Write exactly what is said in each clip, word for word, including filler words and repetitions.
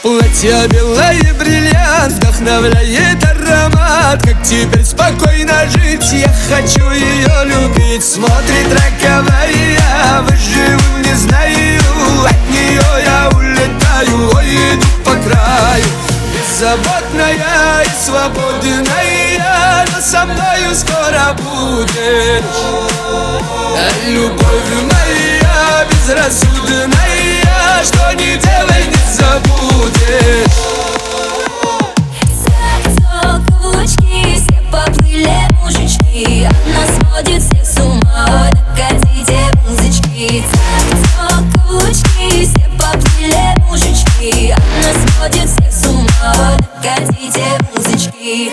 Платье белое, бриллиант, вдохновляет аромат. Как теперь спокойно жить, я хочу ее любить. Смотрит роковая, выживу не знаю. От нее я улетаю, ой, иду по краю. Беззаботная и свободная, но со мною скоро будешь. А любовь моя безрассудная, что не делай, не забудешь. Так, каблучки, все поплыли мужички. Она сводит всех с ума, докатите музычки. Так, каблучки, все поплыли мужички. Она сводит всех с ума, докатите музычки.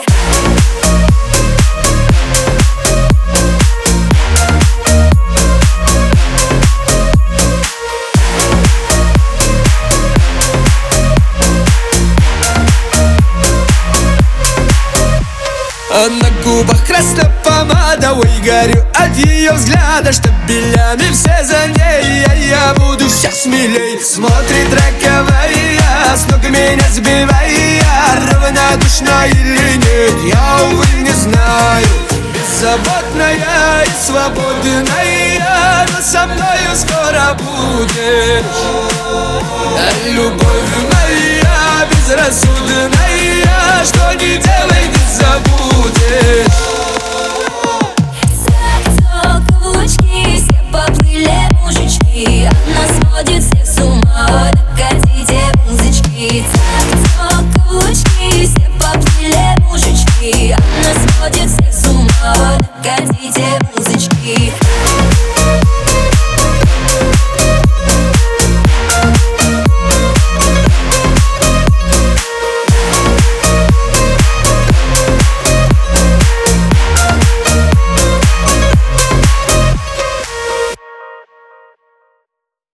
А на губах красная помада, ой, горю от ее взгляда. Штабелями все за ней, а я буду все смелей. Смотрит роковая, с ног меня сбивая. Равнодушна или нет, я, увы, не знаю. Беззаботная и свободная, но со мною скоро будешь. А любовь моя безрассудная, что не делай, не забудешь. Так, каблучки, все поплыли мужички. Она сводит всех с ума, докатите музычки. Так, каблучки, все поплыли мужички. Она сводит всех с ума, докатите